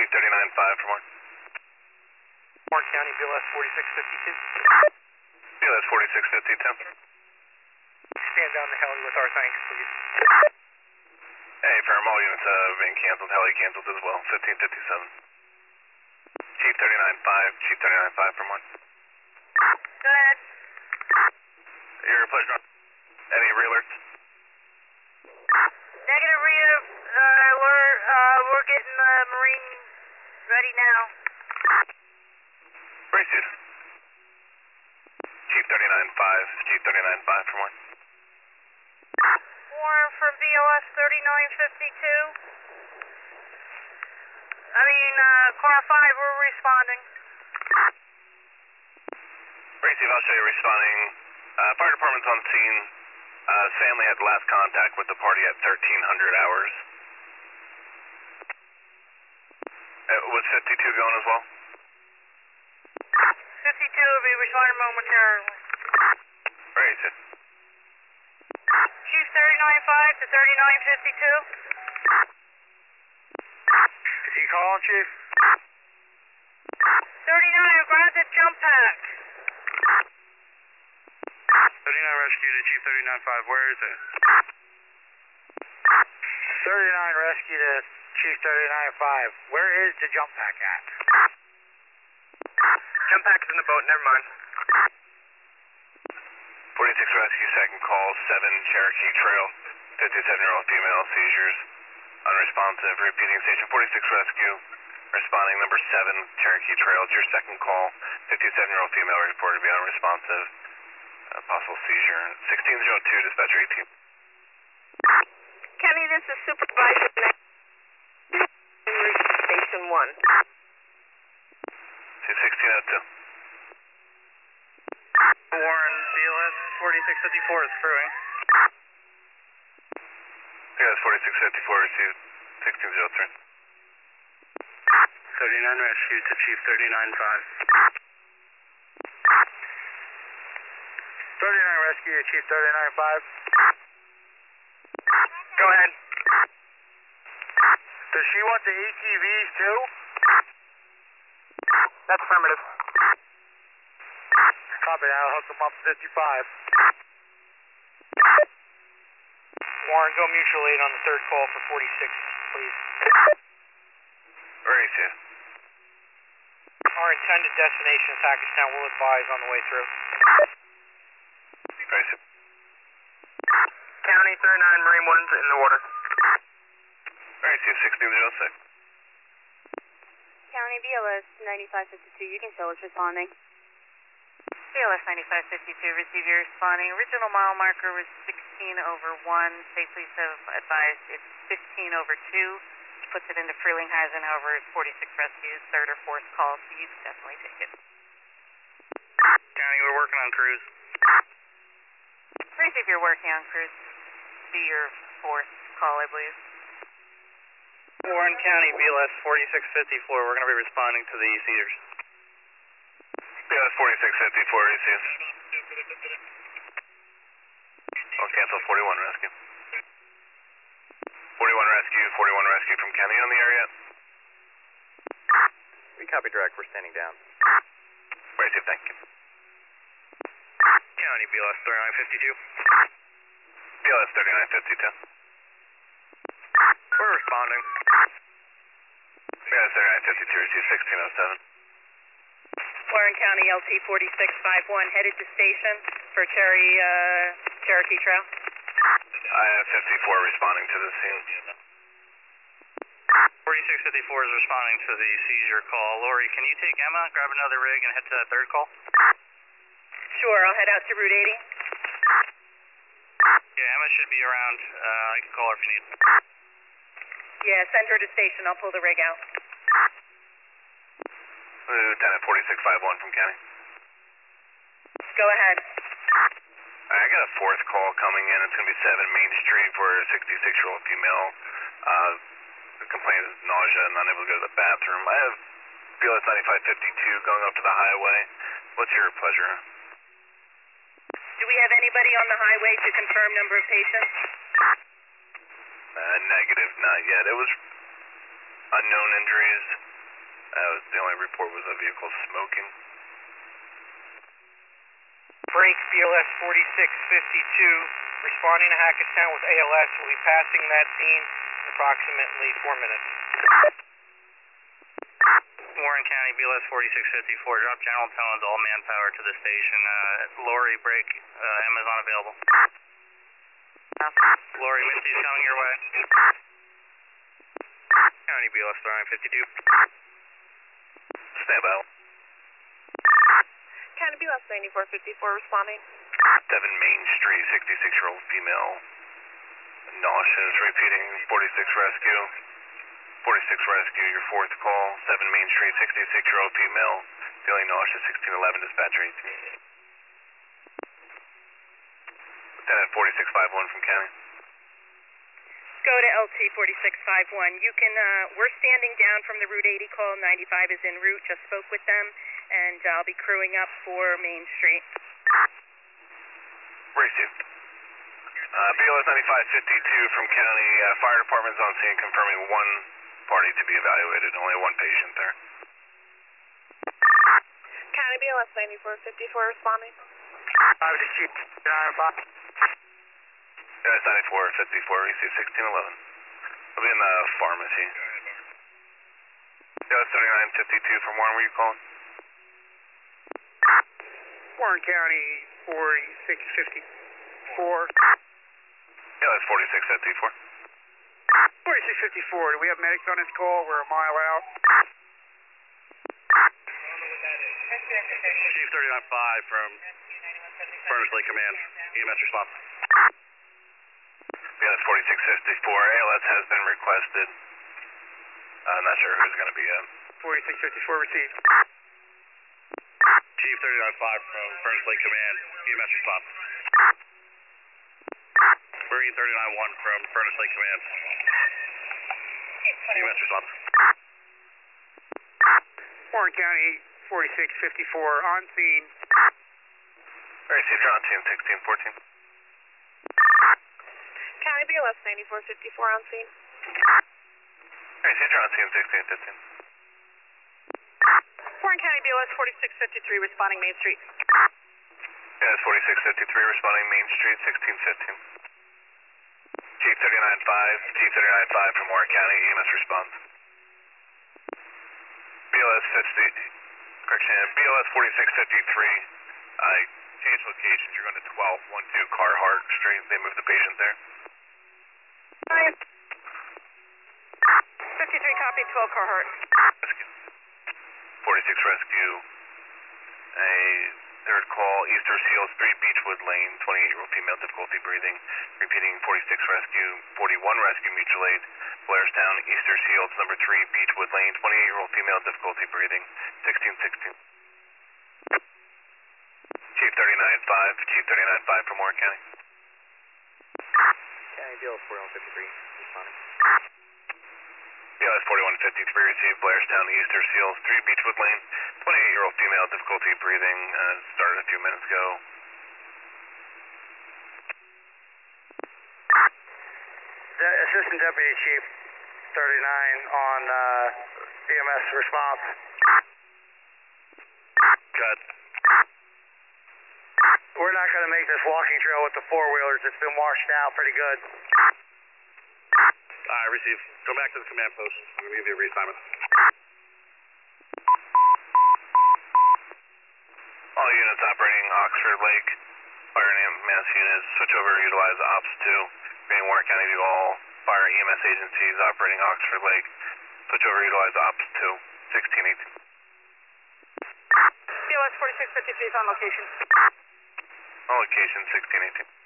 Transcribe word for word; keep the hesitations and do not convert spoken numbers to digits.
Chief thirty-nine five for Warren. Warren County, B L S forty-six fifty-two. B L S forty-six fifty-two. Stand down the heli with our thanks, please. Hey, firm, all units uh, being canceled, heli canceled as well, fifteen fifty-seven. Chief thirty-nine five, Chief thirty-nine five for Warren. Go ahead. Your pleasure. Any re-alerts? Negative reader. Uh, we're uh, we're getting the Marine ready now. Brace it. Chief thirty-nine five, Chief thirty-nine five for Warren. Warren for B L S thirty-nine fifty-two. I mean, uh, car five, we're responding. Brace it, I'll show you responding. Uh, fire department's on scene. Uh, family had last contact with the party at thirteen hundred hours. Uh, was fifty-two going as well? fifty-two will be responding momentarily. Brace it. Chief thirty-nine five to thirty-nine fifty-two. Is he calling, Chief? thirty-nine, grab the jump pack. thirty-nine rescue to Chief thirty-nine five, where is it? thirty-nine rescue to Chief thirty-nine five, where is the jump pack at? Jump pack's in the boat, never mind. forty-six rescue, second call, seven Cherokee Trail, fifty-seven-year-old female, seizures, unresponsive, repeating station forty-six rescue, responding number seven Cherokee Trail, it's your second call, fifty-seven-year-old female reported to be unresponsive, uh, possible seizure, sixteen oh two, dispatcher eighteen. Kenny, this is Supervisor Station one. See sixteen oh two. Warren, B L S forty-six fifty-four is crewing. B L S forty-six fifty-four, received sixteen oh three. thirty-nine rescue to Chief thirty-nine five. thirty-nine rescue to Chief thirty-nine five. Go ahead. Does she want the A T Vs too? That's affirmative. Copy that, I'll hook them up fifty-five. Warren, go mutual aid on the third call for forty-six, please. Where is it? Our intended destination is Hackettstown, we'll advise on the way through. Where is it? County thirty-nine, Marine one's in the water. Where is it? sixteen oh six. County B L S ninety-five fifty-two, you can show us responding. B L S ninety-five fifty-two, receive your responding. Original mile marker was sixteen over one. Safely so advised it's fifteen over two. Puts it into Frelinghuysen, however, it's forty-six rescues, third or fourth call, so you can definitely take it. County, we're working on cruise. Please, if you're working on cruise, be your fourth call, I believe. Warren County, B L S forty-six fifty-four, we're going to be responding to the Cedars. B L S forty-six fifty-four, received. I'll cancel forty-one rescue. forty-one rescue, forty-one rescue from County on the area. We copy direct, we're standing down. Brace it, thank you. County, B L S thirty-nine fifty-two. B L S thirty-nine fifty-two. We're responding. B L S thirty-nine fifty-two, received sixteen oh seven. Warren County L T forty-six fifty-one, headed to station for Cherry, uh, Cherokee Trail. I have fifty-four responding to the scene. forty-six fifty-four is responding to the seizure call. Lori, can you take Emma, grab another rig, and head to that third call? Sure, I'll head out to Route eighty. Yeah, Emma should be around. Uh, I can call her if you need. Yeah, send her to station. I'll pull the rig out. Lieutenant forty-six fifty-one from County. Go ahead. I got a fourth call coming in. It's going to be seven Main Street for a sixty-six-year-old female. Uh, complains of nausea and unable to go to the bathroom. I have B L S ninety-five fifty-two going up to the highway. What's your pleasure? Do we have anybody on the highway to confirm number of patients? Uh, negative, not yet. It was Unknown injuries. Uh, the only report was a vehicle smoking. Break B L S forty-six fifty-two, responding to Hackettstown with A L S, will be passing that scene in approximately four minutes. Warren County, B L S forty-six fifty-four, drop general tones, all manpower to the station. Uh, Lori, break, uh, Amazon available. Lori, Misty's coming your way. County B L S nine fifty-two. Stand by. County B L S ninety-four fifty-four responding. seven Main Street, sixty-six-year-old female. Nauseous, repeating, forty-six rescue. forty-six rescue, your fourth call. seven Main Street, sixty-six-year-old female. Feeling nauseous, sixteen eleven, dispatcher eighteen. Lieutenant forty-six fifty-one from county. Go to L T forty-six fifty-one. You can, uh, we're standing down from the Route eighty call. ninety-five is en route. Just spoke with them, and I'll be crewing up for Main Street. Received. Uh, B L S ninety-five fifty-two from county. Uh, fire department's on scene confirming one party to be evaluated. Only one patient there. County B L S ninety-four fifty-four responding. Five to Chief nine five. B L S ninety-four fifty-four, receive sixteen eleven. I'll be in the pharmacy. B L S thirty-nine fifty-two from Warren, were you calling? Warren County forty-six fifty-four. B L S forty-six fifty-four. forty-six fifty-four, do we have medics on this call? We're a mile out. Chief thirty-nine five from Furnace Lake Command, E M S response. B L S forty-six fifty-four, A L S has been requested. I'm not sure who's going to be in. forty-six fifty-four received. Chief thirty-nine five from Furnace Lake Command, E M S response. Marine thirty-nine one from Furnace Lake Command, E M S response. Warren County forty-six fifty-four on scene. Received, you're on scene sixteen fourteen. County B L S ninety-four fifty-four on scene. Received, you're on scene sixteen fifteen. Warren County B L S forty-six fifty-three responding Main Street. B L S forty-six fifty-three responding Main Street, sixteen fifteen. Chief thirty-nine five, Chief thirty-nine five from Warren County, E M S response. B L S fifty, correction, B L S forty-six fifty-three, I changed locations, you're going to twelve twelve Carhart Street, they moved the patient there. fifty-three copy, twelve Carhart. Rescue. forty-six rescue, a third call, Easter Seals, three Beechwood Lane, twenty-eight-year-old female, difficulty breathing. Repeating, forty-six rescue, forty-one rescue, mutual aid, Blairstown, Easter Seals, number three, Beechwood Lane, twenty-eight-year-old female, difficulty breathing, sixteen sixteen. Chief thirty-nine five, Chief thirty-nine five from Warren County. County B L S forty-one fifty-three, responding. B L S forty-one fifty-three received, Blairstown, Easter Seals, three Beechwood Lane, twenty-eight-year-old female, difficulty breathing, uh, started a few minutes ago. De- Assistant Deputy Chief thirty-nine on uh, E M S response. Cut. We're not going to make this walking trail with the four-wheelers. It's been washed out pretty good. Alright, receive. Go back to the command post. I'm going to give you a reassignment. All units operating Oxford Lake, fire and E M S units, switch over, utilize Ops two. Being Warren County to all fire E M S agencies operating Oxford Lake, switch over, utilize Ops two, sixteen eighteen. B L S forty-six fifty-three is on location. On location, sixteen eighteen.